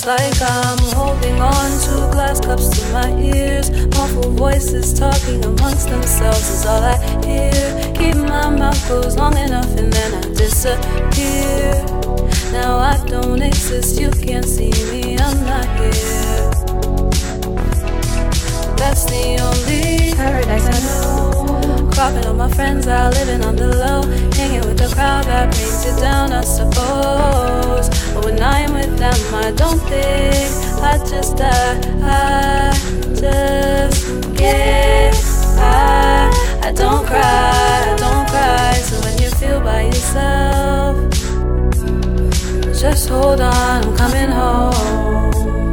It's like I'm holding on to glass cups to my ears. Muffled voices talking amongst themselves is all I hear. Keep my mouth closed long enough and then I disappear. Now I don't exist, you can't see me, I'm not here. That's the only paradise I know. Cropping all my friends out, living on the low. Hanging with the crowd that brings it down, I suppose. But when I'm with them, I don't think, I just die. I just get high. I don't cry. So when you feel by yourself, just hold on, I'm coming home.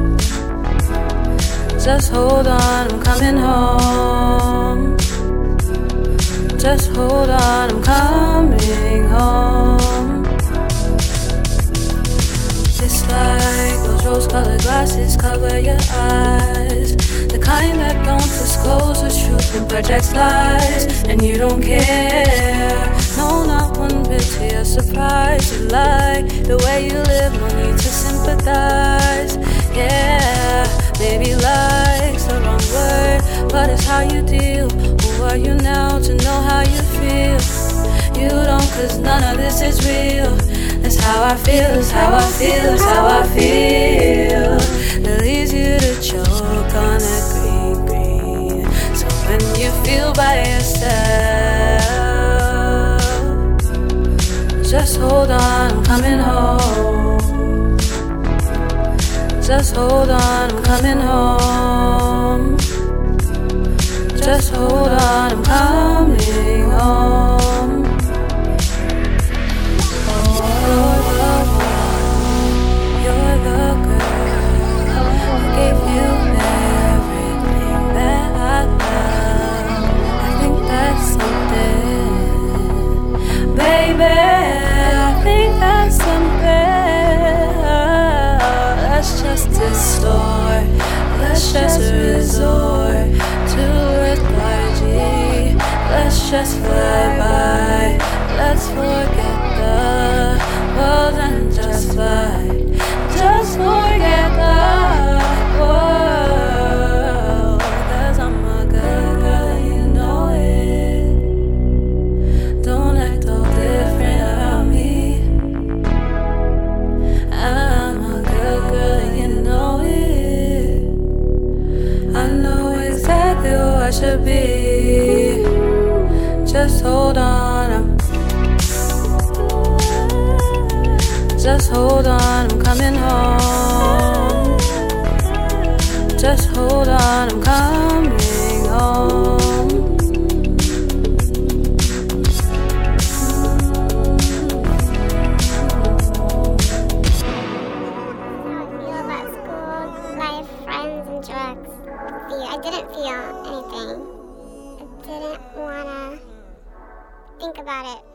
Just hold on, I'm coming home. Just hold on, I'm coming home. It's like those rose-colored glasses cover your eyes, the kind that don't disclose the truth and projects lies. And you don't care, no, not one bit to your surprise. You like the way you live, no need to sympathize. Yeah, maybe like's the wrong word, but it's how you deal. Who are you now to know how you feel? You don't, cause none of this is real. That's how I feel, that's how I feel, that's how I feel. It leads you to choke on that green. So when you feel by yourself, just hold on, I'm coming home. Just hold on, I'm coming home. Just hold on, I'm coming home. You're the girl who gave you everything that I love. I think that's something, baby. I think that's something. Let's just distort, let's just resort to lethargy. Let's just fly by, let's forget the world and just fly. Just forget the world, cause I'm a good girl, you know it. Don't act all different around me. I'm a good girl, you know it. I know exactly who I should be. Just hold on, just hold on, I'm coming home. Just hold on, I'm coming home. Life, friends, and drugs. I didn't feel anything. I didn't want to think about it.